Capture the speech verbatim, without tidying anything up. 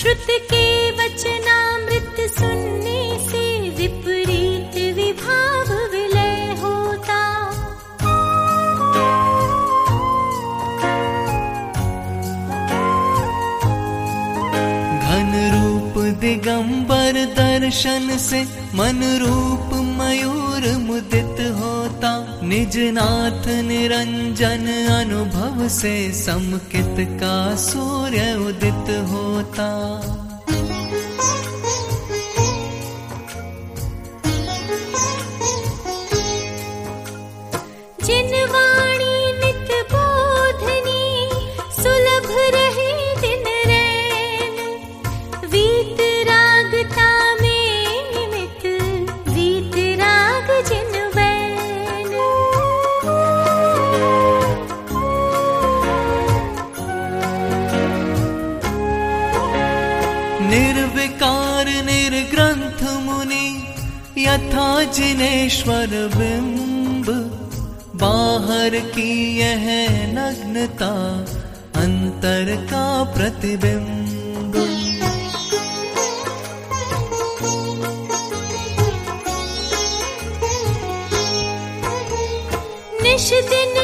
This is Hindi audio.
श्रुत के वचनामृत सुनने से विपरीत विभाव विलय होता। घन रूप दिगंबर दर्शन से मन रूप मयूर मुदित होता। निज नाथ निरंजन अनुभव से समकित का सूर्य उदित होता। जिन वाणी नित बोधनी सुलभ रहे दिन रैन, वीत रागता में निमित वीत राग जिन बैन। निर्विकार निर्ग्रंथ मुनि यथा जिनेश्वर बिंब, बाहर की यह नग्नता अंतर का प्रतिबिंब। निश दिन